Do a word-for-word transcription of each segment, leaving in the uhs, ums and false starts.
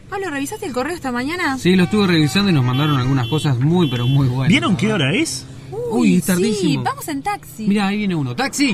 Pablo, ¿revisaste el correo esta mañana? Sí, lo estuve revisando y nos mandaron algunas cosas muy, pero muy buenas. ¿Vieron qué hora es? Uy, Uy, es tardísimo. Sí, vamos en taxi. Mira, ahí viene uno. ¡Taxi!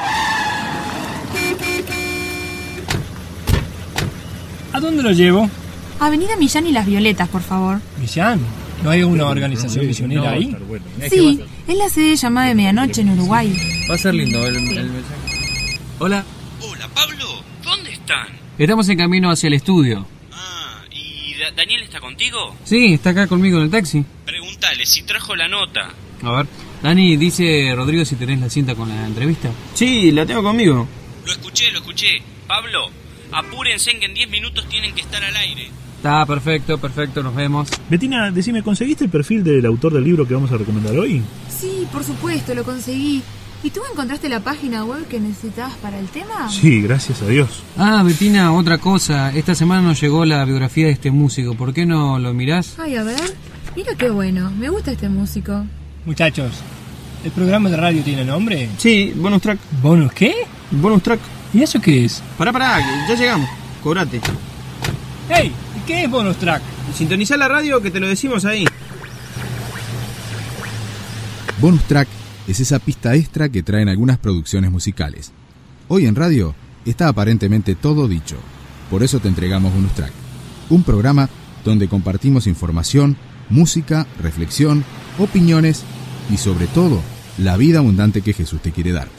¿A dónde lo llevo? Avenida Millán y Las Violetas, por favor. ¿Millán? ¿No hay una organización misionera ahí? Sí, es la sede llamada de Medianoche en Uruguay. Va a ser lindo el, el mensaje. Hola. Hola, Pablo. ¿Dónde están? Estamos en camino hacia el estudio. Ah, ¿y Da- Daniel está contigo? Sí, está acá conmigo en el taxi. Pregúntale si trajo la nota. A ver. Dani, dice Rodrigo si tenés la cinta con la entrevista. Sí, la tengo conmigo. Lo escuché, lo escuché. Pablo, apúrense que en diez minutos tienen que estar al aire. Está perfecto, perfecto, nos vemos. Betina, decime, ¿conseguiste el perfil del autor del libro que vamos a recomendar hoy? Sí, por supuesto, lo conseguí. ¿Y tú encontraste la página web que necesitabas para el tema? Sí, gracias a Dios. Ah, Betina, otra cosa. Esta semana nos llegó la biografía de este músico. ¿Por qué no lo mirás? Ay, a ver. Mira qué bueno. Me gusta este músico. Muchachos, ¿el programa de radio tiene nombre? Sí, bonus track. ¿Bonus qué? Bonus track. ¿Y eso qué es? Pará, pará, que ya llegamos. Cobrate. ¡Hey! ¿Y qué es bonus track? Sintonizá la radio que te lo decimos ahí. Bonus track es esa pista extra que traen algunas producciones musicales. Hoy en radio está aparentemente todo dicho. Por eso te entregamos Bonus Track, un programa donde compartimos información, música, reflexión, opiniones y sobre todo, la vida abundante que Jesús te quiere dar.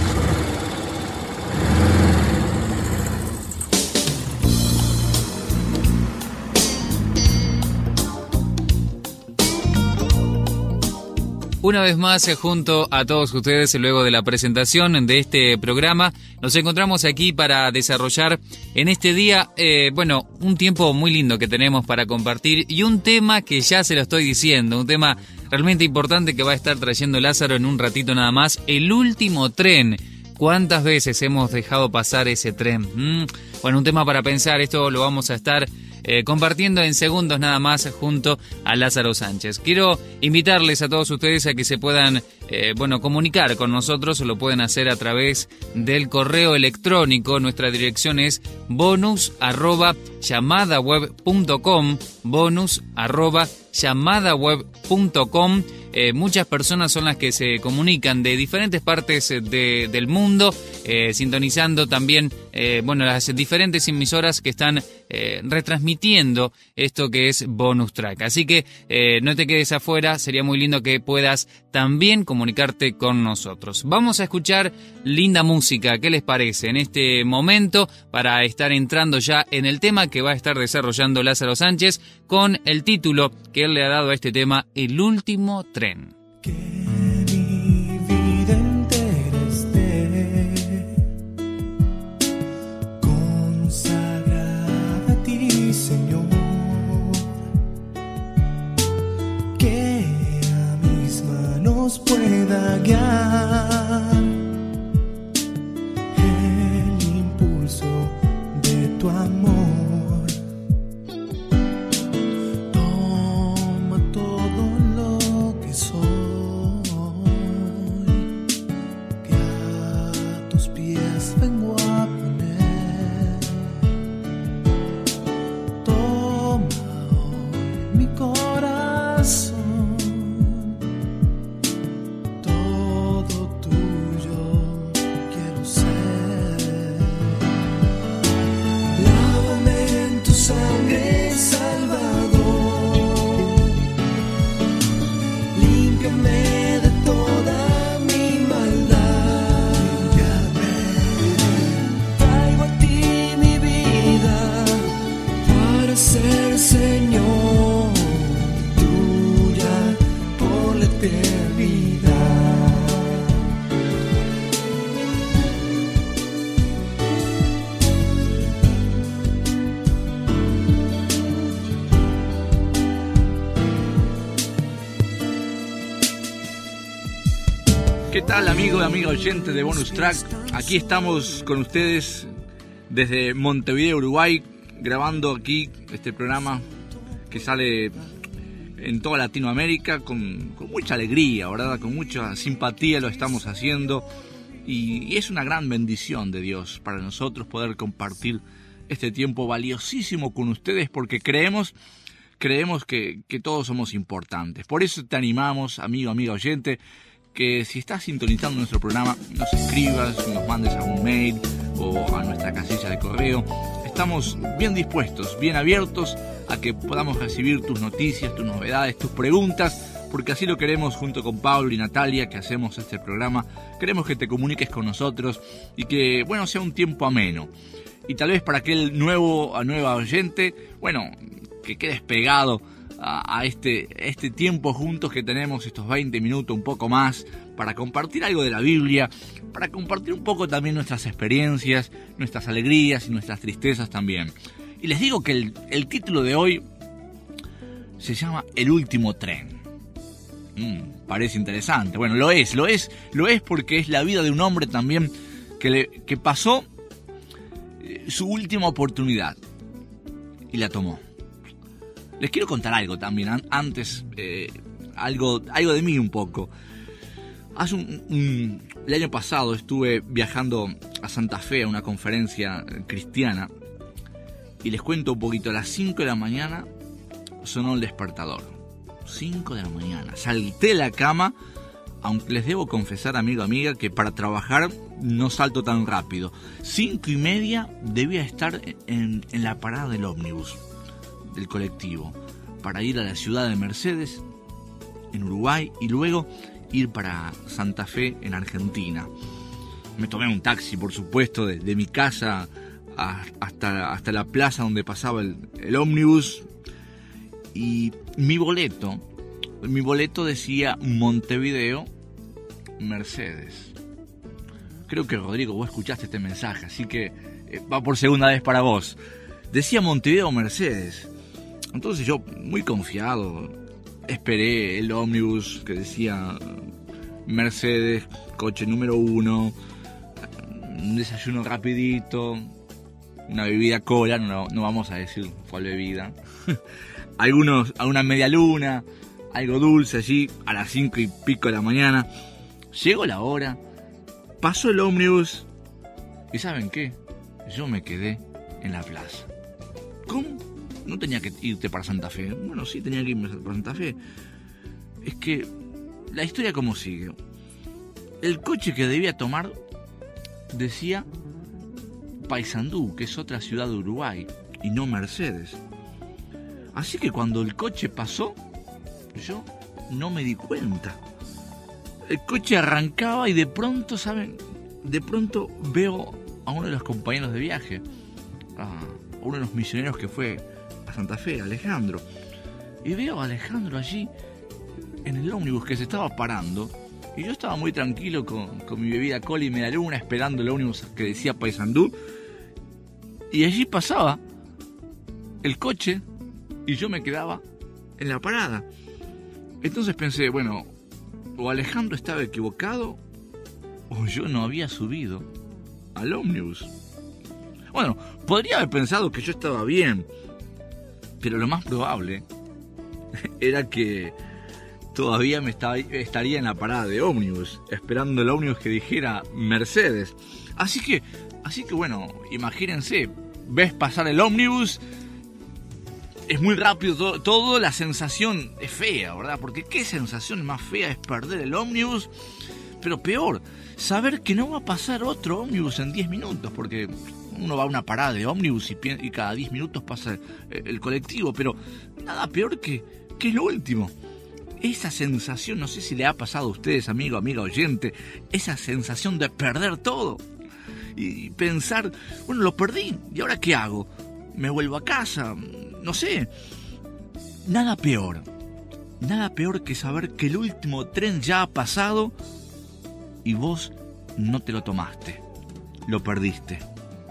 Una vez más, junto a todos ustedes, luego de la presentación de este programa, nos encontramos aquí para desarrollar en este día, eh, bueno, un tiempo muy lindo que tenemos para compartir y un tema que ya se lo estoy diciendo, un tema realmente importante que va a estar trayendo Lázaro en un ratito nada más, el último tren. ¿Cuántas veces hemos dejado pasar ese tren? ¿Mm? Bueno, un tema para pensar, esto lo vamos a estar eh, compartiendo en segundos nada más junto a Lázaro Sánchez. Quiero invitarles a todos ustedes a que se puedan, eh, bueno, comunicar con nosotros, lo pueden hacer a través del correo electrónico, nuestra dirección es bonus arroba llamadaweb punto com, bonus arroba llamadaweb punto com. Eh, muchas personas son las que se comunican de diferentes partes de, del mundo, eh, sintonizando también eh, bueno, las diferentes emisoras que están eh, retransmitiendo esto que es Bonus Track. Así que eh, no te quedes afuera, sería muy lindo que puedas también comunicarte con nosotros. Vamos a escuchar linda música, ¿qué les parece? En este momento, para estar entrando ya en el tema que va a estar desarrollando Lázaro Sánchez, con el título que él le ha dado a este tema, El último tren. Que mi vida entera esté consagrada a ti, Señor, que a mis manos pueda guiar el impulso de tu amor. ¿Qué tal, amigo y amiga oyente de Bonus Track? Aquí estamos con ustedes desde Montevideo, Uruguay, grabando aquí este programa que sale en toda Latinoamérica con, con mucha alegría, ¿verdad? Con mucha simpatía lo estamos haciendo y, y es una gran bendición de Dios para nosotros poder compartir este tiempo valiosísimo con ustedes porque creemos, creemos que, que todos somos importantes. Por eso te animamos, amigo, amiga oyente, que si estás sintonizando nuestro programa, nos escribas, nos mandes algún mail o a nuestra casilla de correo. Estamos bien dispuestos, bien abiertos a que podamos recibir tus noticias, tus novedades, tus preguntas, porque así lo queremos junto con Pablo y Natalia, que hacemos este programa. Queremos que te comuniques con nosotros y que, bueno, sea un tiempo ameno. Y tal vez para aquel nuevo, a nueva oyente, bueno, que quedes pegado a, a este, este tiempo juntos que tenemos, estos veinte minutos, un poco más, para compartir algo de la Biblia, para compartir un poco también nuestras experiencias, nuestras alegrías y nuestras tristezas también. Y les digo que el, el título de hoy se llama El último tren. Mm, parece interesante. Bueno, lo es, lo es, lo es porque es la vida de un hombre también que, le, que pasó eh, su última oportunidad y la tomó. Les quiero contar algo también, antes, eh, algo, algo de mí un poco. Hace un, un, el año pasado estuve viajando a Santa Fe a una conferencia cristiana y les cuento un poquito. A las cinco de la mañana sonó el despertador. cinco de la mañana. Salté de la cama, aunque les debo confesar, amigo, amiga, que para trabajar no salto tan rápido. Cinco y media debía estar en, en la parada del ómnibus, del colectivo, para ir a la ciudad de Mercedes, en Uruguay, y luego ir para Santa Fe, en Argentina. Me tomé un taxi, por supuesto, de, de mi casa a, hasta, hasta la plaza donde pasaba el, el ómnibus. Y mi boleto, mi boleto decía Montevideo, Mercedes. Creo que, Rodrigo, vos escuchaste este mensaje, así que eh, va por segunda vez para vos. Decía Montevideo, Mercedes. Entonces yo, muy confiado, esperé el ómnibus que decía Mercedes, coche número uno, un desayuno rapidito, una bebida cola, no, no vamos a decir cuál bebida, algunos, alguna media luna, algo dulce allí, a las cinco y pico de la mañana. Llegó la hora, pasó el ómnibus y ¿saben qué? Yo me quedé en la plaza. ¿Cómo? No tenía que irte para Santa Fe. Bueno, sí, tenía que irme para Santa Fe. Es que la historia como sigue. El coche que debía tomar decía Paysandú, que es otra ciudad de Uruguay, y no Mercedes. Así que cuando el coche pasó, yo no me di cuenta. El coche arrancaba y de pronto, ¿saben? De pronto veo a uno de los compañeros de viaje, a uno de los misioneros que fue a Santa Fe, Alejandro. Y veo a Alejandro allí en el ómnibus que se estaba parando. Y yo estaba muy tranquilo con, con mi bebida cola y media luna, esperando el ómnibus que decía Paysandú. Y allí pasaba el coche y yo me quedaba en la parada. Entonces pensé, bueno, o Alejandro estaba equivocado o yo no había subido al ómnibus. Bueno, podría haber pensado que yo estaba bien, pero lo más probable era que todavía me estaba, estaría en la parada de ómnibus, esperando el ómnibus que dijera Mercedes. Así que, así que bueno, imagínense, ves pasar el ómnibus, es muy rápido todo, todo, la sensación es fea, ¿verdad? Porque qué sensación más fea es perder el ómnibus, pero peor, saber que no va a pasar otro ómnibus en diez minutos, porque uno va a una parada de ómnibus y, y cada diez minutos pasa el, el colectivo, pero nada peor que, que lo último. Esa sensación, no sé si le ha pasado a ustedes, amigo, amiga oyente, esa sensación de perder todo y pensar, bueno, lo perdí, ¿y ahora qué hago? ¿Me vuelvo a casa? No sé. Nada peor, nada peor que saber que el último tren ya ha pasado y vos no te lo tomaste, lo perdiste.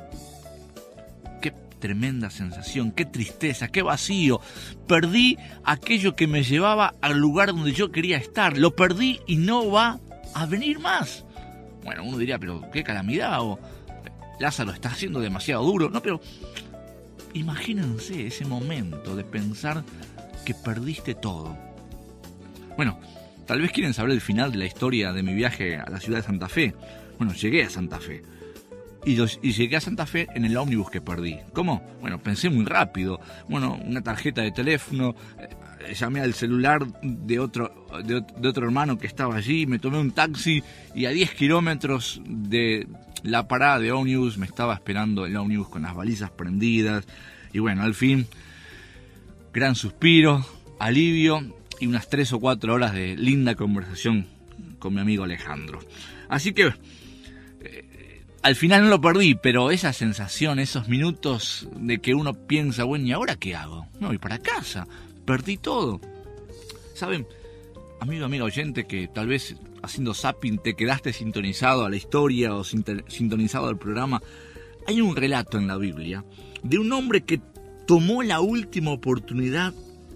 Qué tremenda sensación, qué tristeza, qué vacío. Perdí aquello que me llevaba al lugar donde yo quería estar, lo perdí y no va a venir más. Bueno, uno diría, pero qué calamidad, o Lázaro está haciendo demasiado duro. No, pero imagínense ese momento de pensar que perdiste todo. Bueno, tal vez quieren saber el final de la historia de mi viaje a la ciudad de Santa Fe. Bueno, llegué a Santa Fe. y, los, y llegué a Santa Fe en el ómnibus que perdí. ¿Cómo? Bueno, pensé muy rápido. Bueno, una tarjeta de teléfono, eh, llamé al celular de otro, de, de otro hermano que estaba allí, me tomé un taxi y a diez kilómetros de la parada de ómnibus me estaba esperando el ómnibus con las balizas prendidas. Y bueno, al fin, gran suspiro, alivio y unas tres o cuatro horas de linda conversación con mi amigo Alejandro. Así que eh, al final no lo perdí, pero esa sensación, esos minutos de que uno piensa, bueno, ¿y ahora qué hago? Me voy para casa, perdí todo. ¿Saben, amigo, amiga oyente, que tal vez haciendo zapping te quedaste sintonizado a la historia o sintonizado al programa? Hay un relato en la Biblia de un hombre que tomó la última oportunidad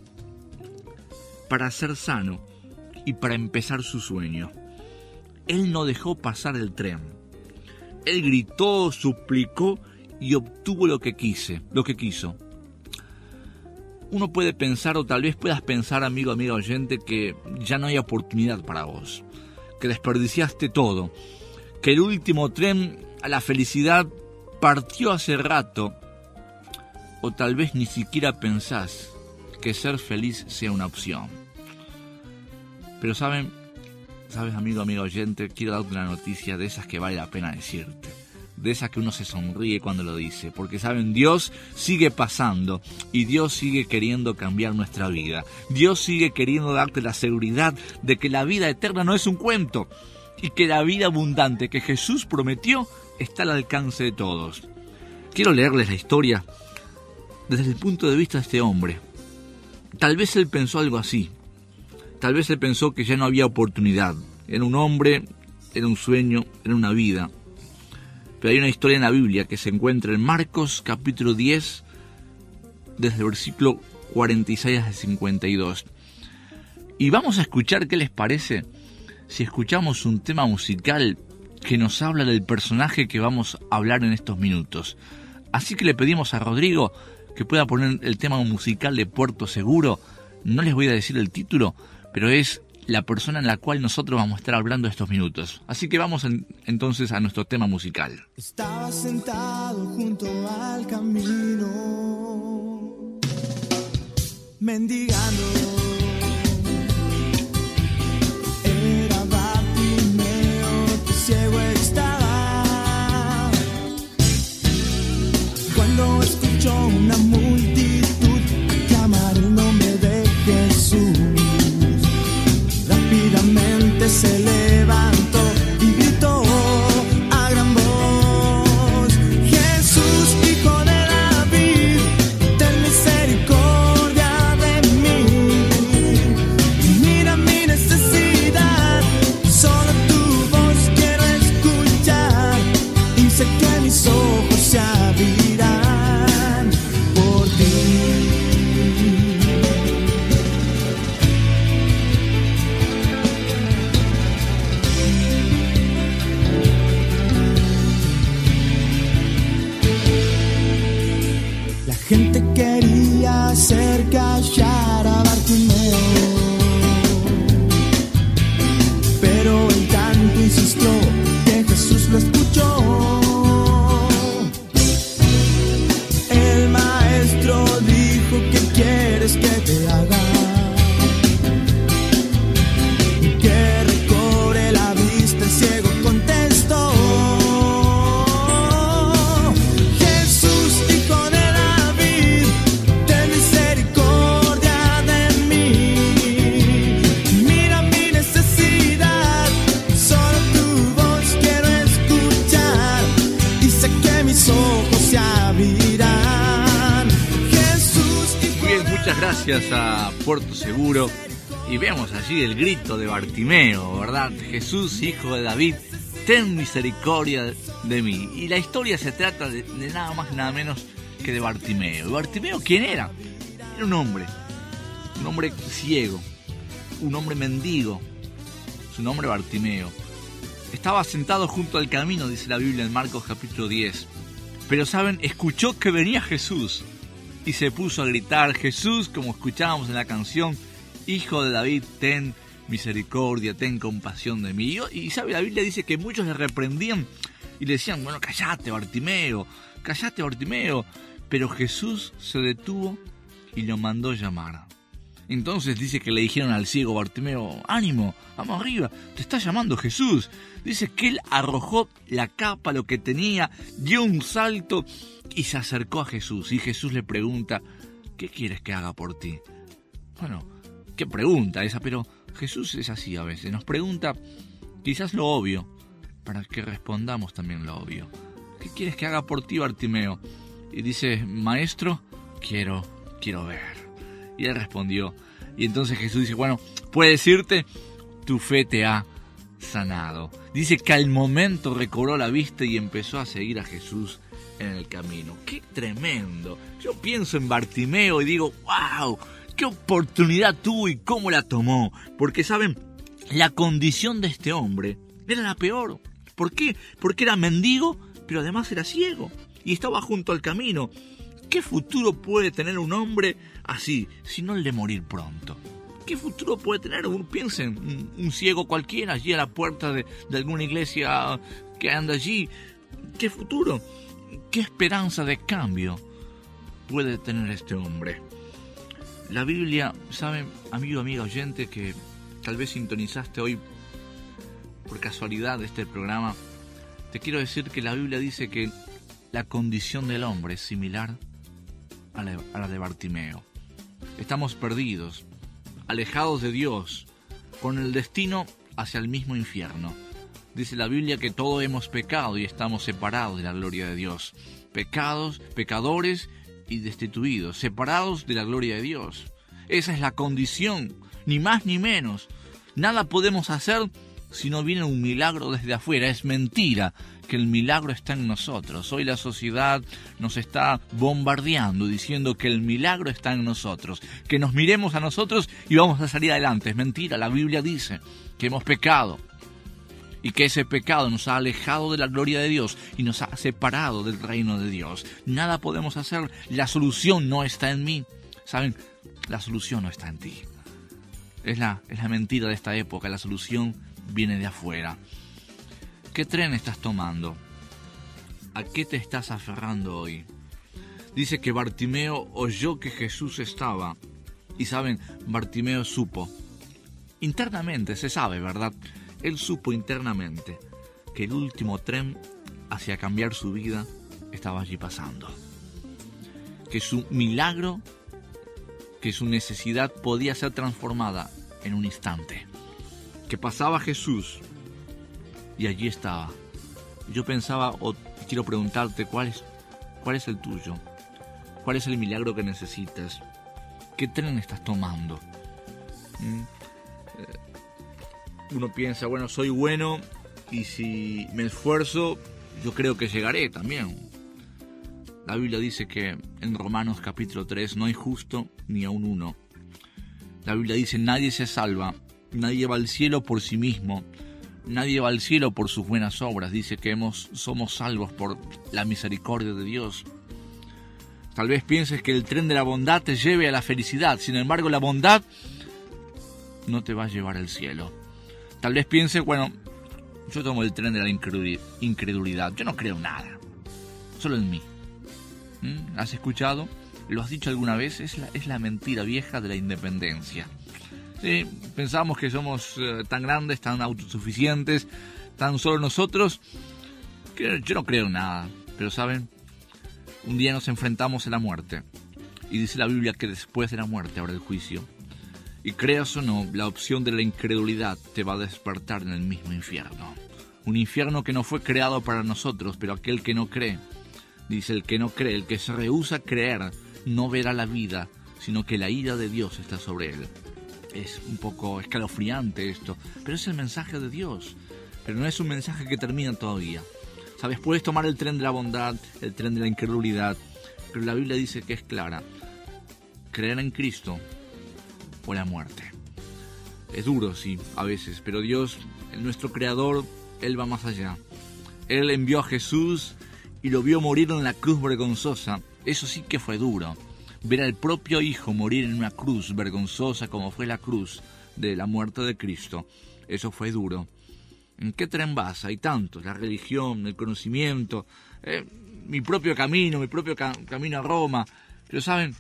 para ser sano y para empezar su sueño. Él no dejó pasar el tren. Él gritó, suplicó y obtuvo lo que quise, lo que quiso. Uno puede pensar, o tal vez puedas pensar, amigo, amiga oyente, que ya no hay oportunidad para vos, que desperdiciaste todo, que el último tren a la felicidad partió hace rato, o tal vez ni siquiera pensás que ser feliz sea una opción. Pero saben, sabes, amigo, amiga oyente, quiero darte una noticia de esas que vale la pena decirte, de esas que uno se sonríe cuando lo dice, porque saben, Dios sigue pasando y Dios sigue queriendo cambiar nuestra vida. Dios sigue queriendo darte la seguridad de que la vida eterna no es un cuento y que la vida abundante que Jesús prometió está al alcance de todos. Quiero leerles la historia desde el punto de vista de este hombre. Tal vez él pensó algo así. Tal vez él pensó que ya no había oportunidad. Era un hombre, era un sueño, era una vida. Pero hay una historia en la Biblia que se encuentra en Marcos capítulo diez, desde el versículo cuarenta y seis al cincuenta y dos. Y vamos a escuchar qué les parece si escuchamos un tema musical que nos habla del personaje que vamos a hablar en estos minutos. Así que le pedimos a Rodrigo que pueda poner el tema musical de Puerto Seguro. No les voy a decir el título, pero es la persona en la cual nosotros vamos a estar hablando estos minutos. Así que vamos en, entonces a nuestro tema musical. Estaba sentado junto al camino, mendigando. Era Bartimeo, que ciego estaba. Cuando escuchó una multitud clamar el nombre de Jesús, rápidamente se levantó y gritó a gran voz: Jesús, hijo de David, ten misericordia de mí. Mira mi necesidad, solo tu voz quiero escuchar, y sé que mis ojos se abrirán por ti. La gente quería hacer callar a Bartimeo, pero él tanto insistió que Jesús lo escuchó. El maestro dijo: ¿qué quieres que te haga? Que recobre la vista, el ciego contestó: Jesús, hijo de David, ten misericordia de mí. Mira mi necesidad, solo tu voz quiero escuchar, y sé que mis ojos se abrirán. Jesús, hijo Muy bien, de muchas gracias a Puerto Seguro. Y vemos allí el grito de Bartimeo, ¿verdad? Jesús, hijo de David, ten misericordia de mí. Y la historia se trata de, de nada más y nada menos que de Bartimeo. ¿Y Bartimeo quién era? Era un hombre, un hombre ciego, un hombre mendigo. Su nombre Bartimeo. Estaba sentado junto al camino, dice la Biblia en Marcos capítulo diez. Pero, ¿saben? Escuchó que venía Jesús y se puso a gritar: Jesús, como escuchábamos en la canción, hijo de David, ten misericordia, ten compasión de mí. Y, y sabe, la Biblia dice que muchos le reprendían y le decían, bueno, callate Bartimeo, callate Bartimeo. Pero Jesús se detuvo y lo mandó llamar. Entonces dice que le dijeron al ciego Bartimeo, ánimo, vamos arriba, te está llamando Jesús. Dice que él arrojó la capa, lo que tenía, dio un salto y se acercó a Jesús. Y Jesús le pregunta, ¿qué quieres que haga por ti? Bueno, qué pregunta esa, pero Jesús es así a veces. Nos pregunta quizás lo obvio, para que respondamos también lo obvio. ¿Qué quieres que haga por ti, Bartimeo? Y dice, maestro, quiero, quiero ver. Y él respondió. Y entonces Jesús dice, bueno, puedes irte, tu fe te ha sanado. Dice que al momento recobró la vista y empezó a seguir a Jesús en el camino. ¡Qué tremendo! Yo pienso en Bartimeo y digo, ¡wow! ¡Qué oportunidad tuvo y cómo la tomó! Porque, ¿saben? La condición de este hombre era la peor. ¿Por qué? Porque era mendigo, pero además era ciego. Y estaba junto al camino. ¿Qué futuro puede tener un hombre así, sino el de morir pronto? ¿Qué futuro puede tener? Piensen, un, un ciego cualquiera allí a la puerta de, de alguna iglesia que anda allí. ¿Qué futuro? ¿Qué esperanza de cambio puede tener este hombre? La Biblia, ¿saben, amigo, amiga oyente, que tal vez sintonizaste hoy por casualidad de este programa? Te quiero decir que la Biblia dice que la condición del hombre es similar a la, a la de Bartimeo. Estamos perdidos, alejados de Dios, con el destino hacia el mismo infierno. Dice la Biblia que todos hemos pecado y estamos separados de la gloria de Dios. Pecados, pecadores y destituidos, separados de la gloria de Dios. Esa es la condición, ni más ni menos. Nada podemos hacer si no viene un milagro desde afuera. Es mentira que el milagro está en nosotros. Hoy la sociedad nos está bombardeando diciendo que el milagro está en nosotros, que nos miremos a nosotros y vamos a salir adelante. Es mentira, la Biblia dice que hemos pecado y que ese pecado nos ha alejado de la gloria de Dios y nos ha separado del reino de Dios. Nada podemos hacer, la solución no está en mí. ¿Saben? La solución no está en ti. Es la, es la mentira de esta época, la solución viene de afuera. ¿Qué tren estás tomando? ¿A qué te estás aferrando hoy? Dice que Bartimeo oyó que Jesús estaba. Y saben, Bartimeo supo. Internamente se sabe, ¿verdad? Él supo internamente que el último tren hacia cambiar su vida estaba allí pasando. Que su milagro, que su necesidad podía ser transformada en un instante. Que pasaba Jesús y allí estaba. Yo pensaba, o quiero preguntarte, ¿cuál es, cuál es el tuyo? ¿Cuál es el milagro que necesitas? ¿Qué tren estás tomando? ¿Mm? Eh, uno piensa, bueno, soy bueno y si me esfuerzo, yo creo que llegaré también. La Biblia dice que en Romanos capítulo tres no hay justo ni aun uno. La Biblia dice, nadie se salva, nadie va al cielo por sí mismo, nadie va al cielo por sus buenas obras. Dice que hemos, somos salvos por la misericordia de Dios. Tal vez pienses que el tren de la bondad te lleve a la felicidad, sin embargo la bondad no te va a llevar al cielo. Tal vez pienses, bueno, yo tomo el tren de la incredulidad, yo no creo nada, solo en mí. ¿Mm? ¿Has escuchado? ¿Lo has dicho alguna vez? Es la, es la mentira vieja de la independencia. Sí, pensamos que somos eh, tan grandes, tan autosuficientes, tan solo nosotros, que yo no creo en nada. Pero ¿saben? Un día nos enfrentamos a la muerte. Y dice la Biblia que después de la muerte habrá el juicio. Y creas o no, la opción de la incredulidad te va a despertar en el mismo infierno. Un infierno que no fue creado para nosotros, pero aquel que no cree. Dice el que no cree, el que se rehúsa a creer, no verá la vida, sino que la ira de Dios está sobre él. Es un poco escalofriante esto, pero es el mensaje de Dios. Pero no es un mensaje que termina todavía. ¿Sabes? Puedes tomar el tren de la bondad, el tren de la incredulidad, pero la Biblia dice que es clara. Creer en Cristo o la muerte. Es duro, sí, a veces, pero Dios, nuestro Creador, Él va más allá. Él envió a Jesús y lo vio morir en la cruz vergonzosa. Eso sí que fue duro. Ver al propio Hijo morir en una cruz vergonzosa como fue la cruz de la muerte de Cristo. Eso fue duro. ¿En qué tren vas? Hay tantos, la religión, el conocimiento, eh, mi propio camino, mi propio ca- camino a Roma. Pero ¿saben?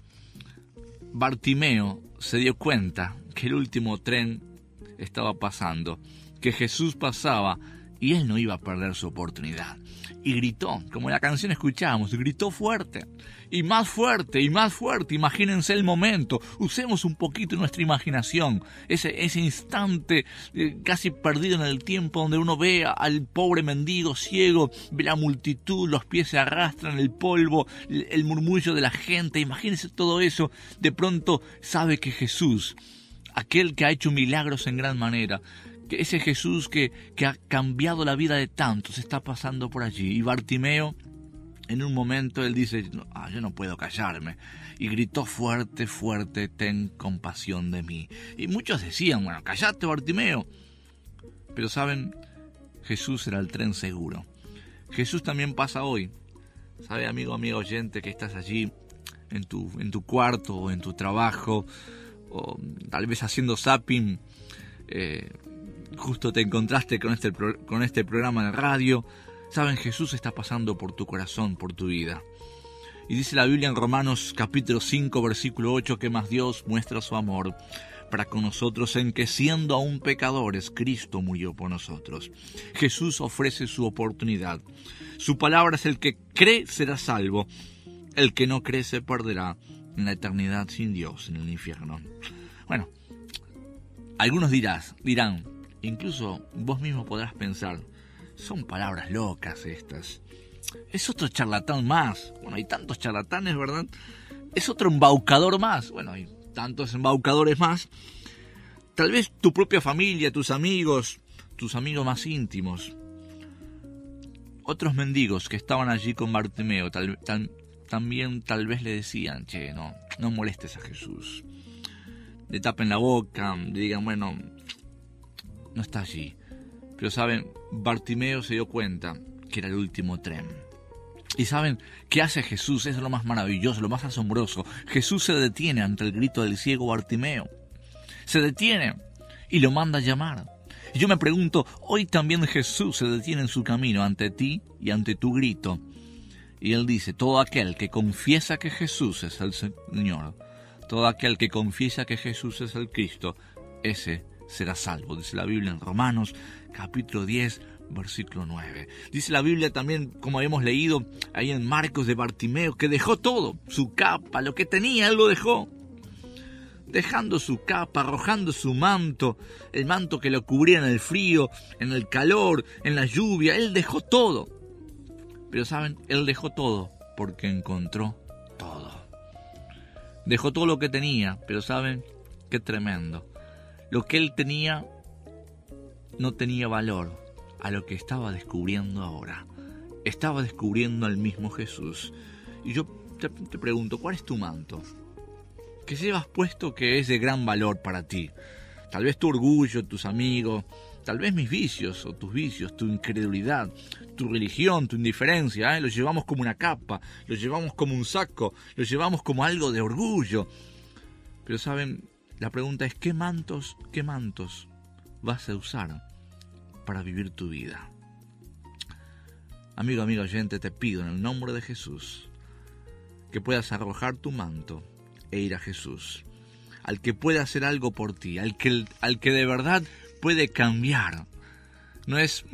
Bartimeo se dio cuenta que el último tren estaba pasando, que Jesús pasaba y él no iba a perder su oportunidad. Y gritó, como en la canción escuchábamos, gritó fuerte, y más fuerte, y más fuerte. Imagínense el momento, usemos un poquito nuestra imaginación, ese, ese instante eh, casi perdido en el tiempo, donde uno ve al pobre mendigo ciego, ve la multitud, los pies se arrastran, el polvo, el, el murmullo de la gente. Imagínense todo eso. De pronto sabe que Jesús, aquel que ha hecho milagros en gran manera, que ese Jesús que, que ha cambiado la vida de tantos, está pasando por allí. Y Bartimeo, en un momento, él dice, ah, yo no puedo callarme. Y gritó fuerte, fuerte, ten compasión de mí. Y muchos decían, bueno, callate, Bartimeo. Pero saben, Jesús era el tren seguro. Jesús también pasa hoy. ¿Sabe, amigo, amigo oyente, que estás allí en tu, en tu cuarto o en tu trabajo, o tal vez haciendo zapping, eh, justo te encontraste con este, con este programa de radio? Saben, Jesús está pasando por tu corazón, por tu vida. Y dice la Biblia en Romanos capítulo cinco, versículo ocho, que más Dios muestra su amor para con nosotros en que, siendo aún pecadores, Cristo murió por nosotros. Jesús ofrece su oportunidad. Su palabra es: el que cree será salvo, el que no cree se perderá en la eternidad sin Dios, en el infierno. Bueno, algunos dirás, dirán, incluso vos mismo podrás pensar, son palabras locas estas. Es otro charlatán más. Bueno, hay tantos charlatanes, ¿verdad? Es otro embaucador más. Bueno, hay tantos embaucadores más. Tal vez tu propia familia, tus amigos, tus amigos más íntimos. Otros mendigos que estaban allí con Bartimeo, tal, tal, también tal vez le decían, che, no, no molestes a Jesús. Le tapen la boca, le digan, bueno, no está allí. Pero saben, Bartimeo se dio cuenta que era el último tren. Y saben, ¿qué hace Jesús? Es lo más maravilloso, lo más asombroso. Jesús se detiene ante el grito del ciego Bartimeo. Se detiene y lo manda a llamar. Y yo me pregunto, hoy también Jesús se detiene en su camino ante ti y ante tu grito. Y Él dice, todo aquel que confiesa que Jesús es el Señor, todo aquel que confiesa que Jesús es el Cristo, ese será salvo. Dice la Biblia en Romanos capítulo diez, versículo nueve. Dice la Biblia también, como habíamos leído ahí en Marcos, de Bartimeo, que dejó todo, su capa, lo que tenía, él lo dejó. Dejando su capa, arrojando su manto, el manto que lo cubría en el frío, en el calor, en la lluvia, él dejó todo. Pero saben, él dejó todo porque encontró todo. Dejó todo lo que tenía, pero saben, qué tremendo. Lo que él tenía no tenía valor a lo que estaba descubriendo ahora. Estaba descubriendo al mismo Jesús. Y yo te, te pregunto, ¿cuál es tu manto? ¿Qué llevas puesto que es de gran valor para ti? Tal vez tu orgullo, tus amigos, tal vez mis vicios o tus vicios, tu incredulidad, tu religión, tu indiferencia, ¿eh? Lo llevamos como una capa, lo llevamos como un saco, lo llevamos como algo de orgullo. Pero saben, la pregunta es, ¿qué mantos, qué mantos vas a usar para vivir tu vida? Amigo, amigo oyente, te pido en el nombre de Jesús que puedas arrojar tu manto e ir a Jesús, al que puede hacer algo por ti, al que, al que de verdad puede cambiar. No es,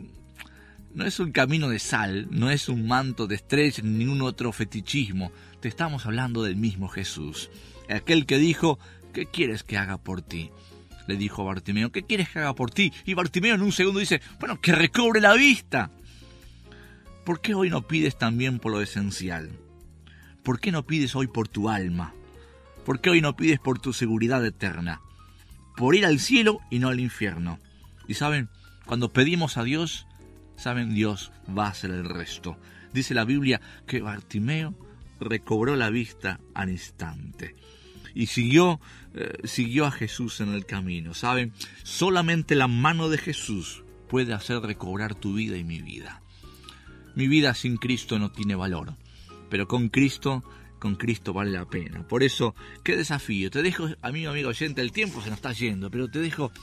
no es un camino de sal, no es un manto de estrella, ni ningún otro fetichismo. Te estamos hablando del mismo Jesús, aquel que dijo, ¿qué quieres que haga por ti? Le dijo a Bartimeo, ¿qué quieres que haga por ti? Y Bartimeo en un segundo dice, bueno, que recobre la vista. ¿Por qué hoy no pides también por lo esencial? ¿Por qué no pides hoy por tu alma? ¿Por qué hoy no pides por tu seguridad eterna? Por ir al cielo y no al infierno. Y saben, cuando pedimos a Dios, saben, Dios va a hacer el resto. Dice la Biblia que Bartimeo recobró la vista al instante. Y siguió, eh, siguió a Jesús en el camino. ¿Saben? Solamente la mano de Jesús puede hacer recobrar tu vida y mi vida. Mi vida sin Cristo no tiene valor. Pero con Cristo, con Cristo vale la pena. Por eso, qué desafío. Te dejo, amigo, amigo oyente, el tiempo se nos está yendo, pero te dejo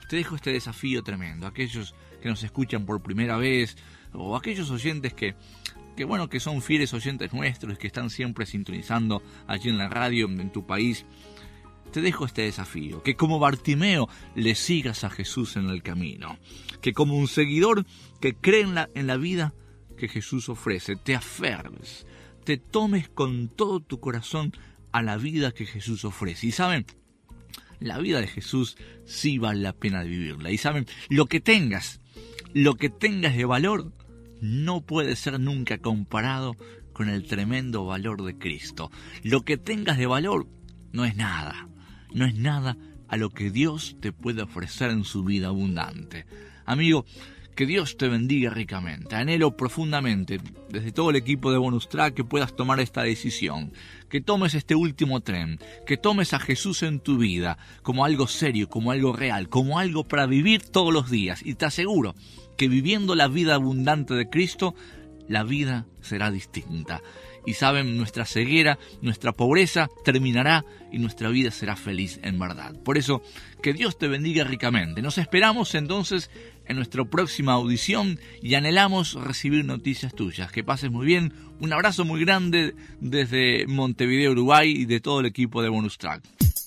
te dejo este desafío tremendo. Aquellos que nos escuchan por primera vez, o aquellos oyentes que, que bueno, que son fieles oyentes nuestros, que están siempre sintonizando allí en la radio, en tu país, te dejo este desafío, que como Bartimeo le sigas a Jesús en el camino, que como un seguidor que cree en la, en la vida que Jesús ofrece, te aferres, te tomes con todo tu corazón a la vida que Jesús ofrece. Y saben, la vida de Jesús sí vale la pena de vivirla. Y saben, lo que tengas, lo que tengas de valor, no puede ser nunca comparado con el tremendo valor de Cristo. Lo que tengas de valor no es nada, no es nada a lo que Dios te puede ofrecer en su vida abundante. Amigo, que Dios te bendiga ricamente. Anhelo profundamente, desde todo el equipo de Bonus Track, que puedas tomar esta decisión, que tomes este último tren, que tomes a Jesús en tu vida como algo serio, como algo real, como algo para vivir todos los días. Y te aseguro que viviendo la vida abundante de Cristo, la vida será distinta. Y saben, nuestra ceguera, nuestra pobreza terminará y nuestra vida será feliz en verdad. Por eso, que Dios te bendiga ricamente. Nos esperamos entonces en nuestra próxima audición y anhelamos recibir noticias tuyas. Que pases muy bien. Un abrazo muy grande desde Montevideo, Uruguay, y de todo el equipo de Bonus Track.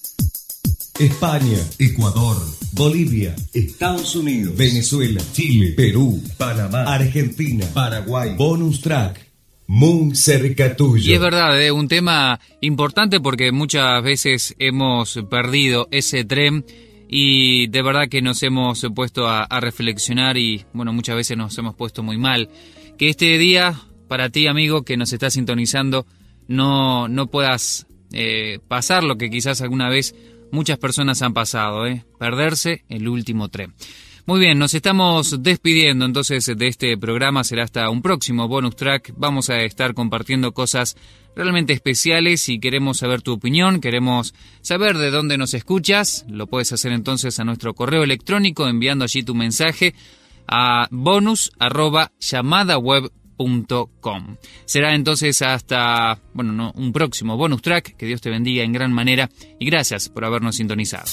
España, Ecuador, Bolivia, Estados Unidos, Venezuela, Chile, Perú, Panamá, Argentina, Paraguay. Bonus Track, muy cerca tuyo. Y es verdad, es ¿eh? un tema importante porque muchas veces hemos perdido ese tren y de verdad que nos hemos puesto a, a reflexionar y bueno, muchas veces nos hemos puesto muy mal. Que este día, para ti amigo que nos está sintonizando, no, no puedas eh, pasar lo que quizás alguna vez muchas personas han pasado, ¿eh? Perderse el último tren. Muy bien, nos estamos despidiendo entonces de este programa. Será hasta un próximo Bonus Track. Vamos a estar compartiendo cosas realmente especiales. Si queremos saber tu opinión, queremos saber de dónde nos escuchas, lo puedes hacer entonces a nuestro correo electrónico enviando allí tu mensaje a bonus arroba llamadaweb punto com. Será entonces hasta, bueno, no, un próximo Bonus Track. Que Dios te bendiga en gran manera y gracias por habernos sintonizado.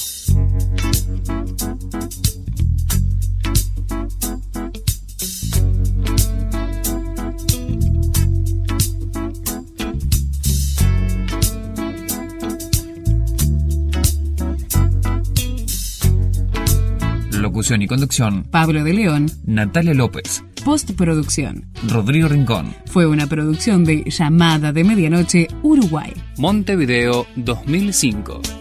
Locución y conducción: Pablo de León, Natalia López. Postproducción: Rodrigo Rincón. Fue una producción de Llamada de Medianoche, Uruguay. Montevideo dos mil cinco.